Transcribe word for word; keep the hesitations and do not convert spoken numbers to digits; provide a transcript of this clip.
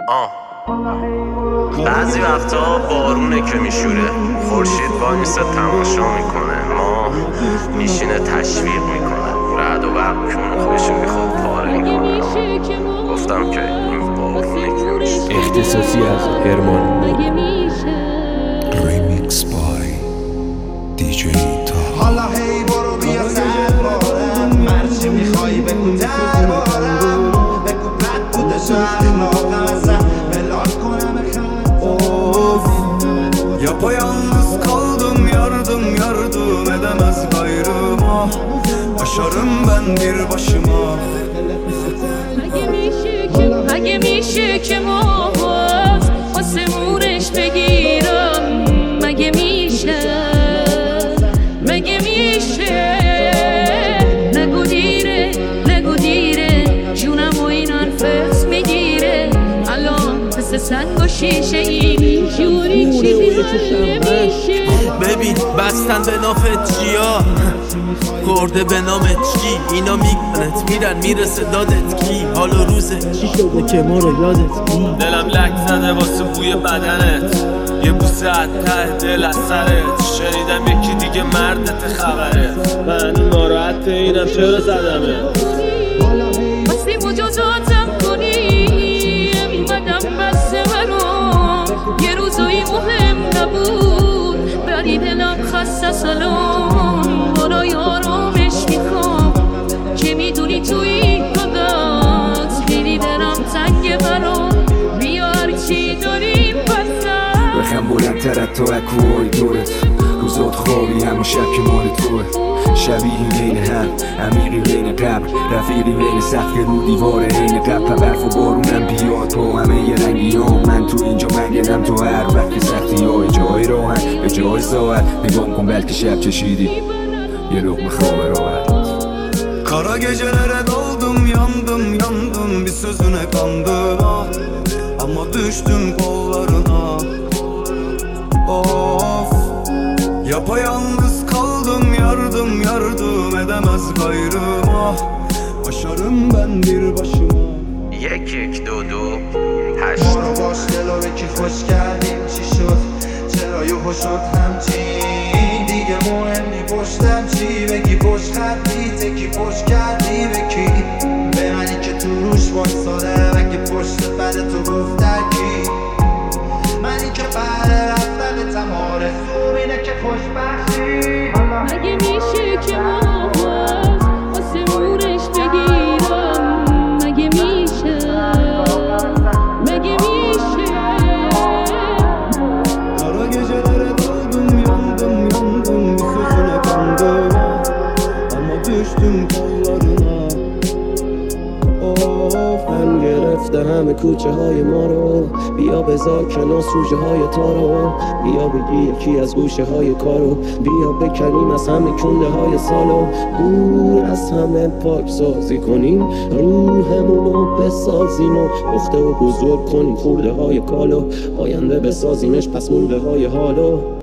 آه بعضی وقتا بارونه که میشوره، خورشید وای میسه تماشا میکنه، ما میشینه تشویق میکنه، رعد و برق کونه خودشو میخواد پاره میکنه. گفتم که این بارونه که میشه. اختصاصی از هرمان ریمیکس بای دیجی تا. حالا هی برو بیا سر بارم، مرچی میخوایی بگو در بارم، بگو بد بوده شهر ناقم ازم بلال کنم Yapayalnız kaldım, yardım yardım edemez gayrıma. Yaşarım ben bir başıma. اگه میشه که اگه میشه که موز واسه مورش بگیرم، مگه میشه مگه میشه نگو دیره نگو دیره جونم و این انفس میگیره الان مثل سنگ و شیشه این جوری چیزی نمیشه. ببین بستن به نافت چیا کرده به نامت چی، اینا میکنت میرن میرسه دادت کی، حال و روزه چی شده که ما رو یادت کی؟ دلم لک زده واسه بوی بدنت، یه بوسه از ته دل از سرت، شنیدم یکی دیگه مردت خبره، من ناراحت اینم چرا زدمه واسه مجازاتم کنی میمدم بسته برام، یه روزایی مهم نبود ولی دلم خسته سلام، برای آرامش میخوام که میدونی توی حدات خیلی دلم تنگه برام، بیا هرچی داریم پسم بخم بلندتر از تو اکوهای دورت، روزات خوابی همون شب که مال توه، شبیهی بین هم عمیقی بین قبر، رفیقی بین سقف رو دیوار حین قبر، برف و بارونم بیاد با همه یه رنگی ها، من تو اینجا منگنم تو هر وقت که سختی های جای راحت به جای ساعت، نگام کن بلکه شب چشیدی یه لقمه خواب راحت. Kara gecelere daldım, yandım yandım, bir sözüne kandım ah. Ama düştüm kollarına. Of, yapayalnız kaldım, yardım yardım edemez gayrıma. Başarım ben bir başıma. یک یک دو دو هشت. برو باش دلو به کی خوش کردیم چی شد، چرا یهو شد همچین، دیگه مهم نی پشتم چی بگی، پشت خطی تکی پشت کردی به کی، به منی که تو روش واساده اگه پشت بد تو گفت کی، منی که بعد رفتن تم آرزوم اینه که خوشبختی. اگه میشه که موز واسه مورش بگیرم، مگه میشه مگه میشه Kara gecelere daldım, yandım yandım, bir sözüne kandım ama düştüm kollarına. Of, من گرفته همه کوچه های ما رو، بیا بذار کنار سوژه های تارو، بیا بگی یکی از گوشه های کارو، بیا بکنیم از همه کنده های سالو، دور از همه پاک سازی کنیم روحمونو بسازیم و پخته و بزرگ کنیم خورده های کالو، آینده بسازیمش پس مونده های حالو.